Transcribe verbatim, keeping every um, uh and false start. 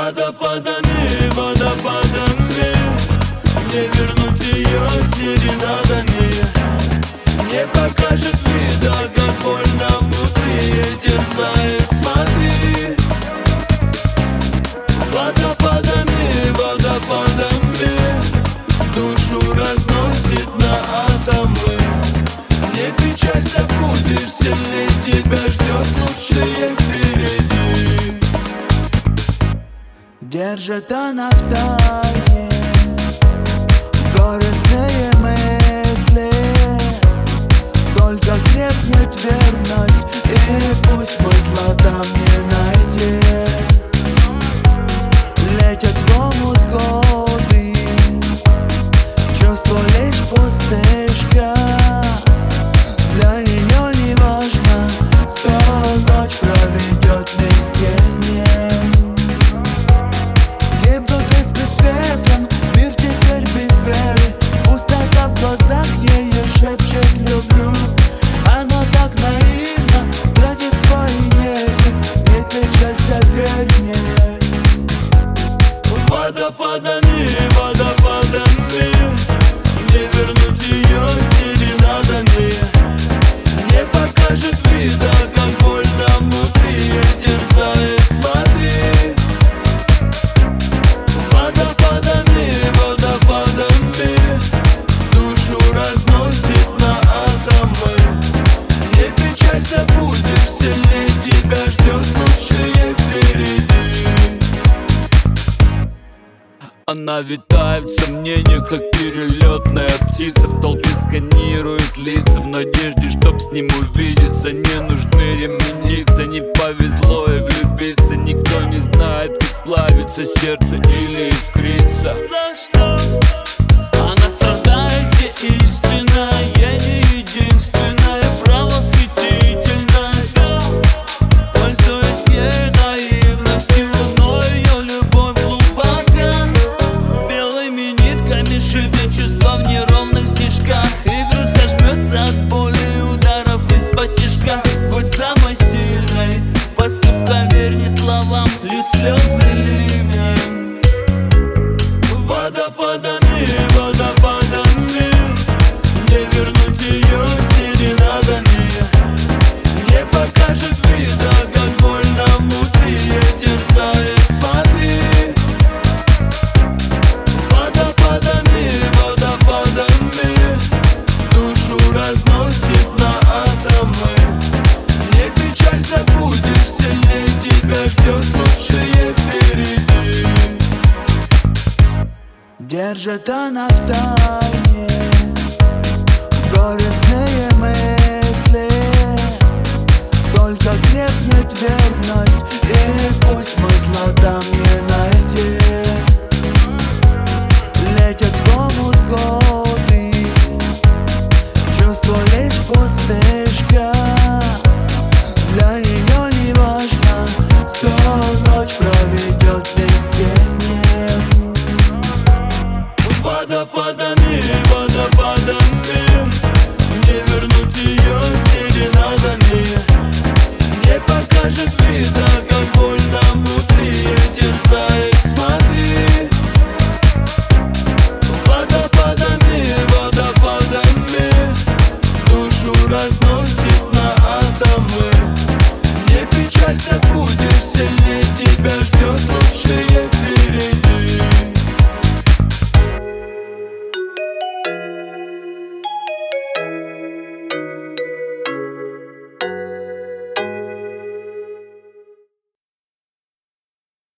Водопадами, водопадами, не вернуть ее серенадами. Не покажет вида, как больно внутри терзает, смотри. Водопадами, водопадами, душу разносит на атомы. Не печалься, будешь сильней, тебя ждет лучшее впереди. Держит она в тайне горестные мысли, только крепнет верность, и пусть смысла там не найти. Летят в омут годы, чувство лишь пустышка. Для нее не важно, кто ночь проведет вместе с ней. Гибнут искры светом, мир теперь без веры. Пустота в глазах ее шепчет люблю. Она так наивна, тратит свои нервы. Не печалься, верь мне. Водопадами, водопадами, не вернуть ее серенадами. Не покажет вида, как больно внутри терзает, смотри. Водопадами, водопадами, душу разносит на атомы. Не печалься, будешь сильней, тебя ждет лучшее впереди. Она витает в сомнениях, как перелетная птица. В толпе сканирует лица в надежде, чтоб с ним увидеться. Не нужны ремениться, не повезло и влюбиться. Никто не знает, как плавится сердце или искрится. За что? Она страдает, где истина, я не единственная, право восхитительная. Пользуясь ей наивностью, но ее любовь глубока. Белыми нитками шибет чувства в неровных стежках, и грудь зажмется от боли ударов из-под тишка. Будь самой сильной, поступкам верь, не словам, льют слезы ливнем. Водопадами, водопадами, не вернуть ее серенадами. Не покажет вида, как больно внутри терзает, смотри. Водопадами, водопадами, душу разносит на атомы. Не печалься, будешь сильней, тебя ждет лучшее впереди. Держит она в тайне горестные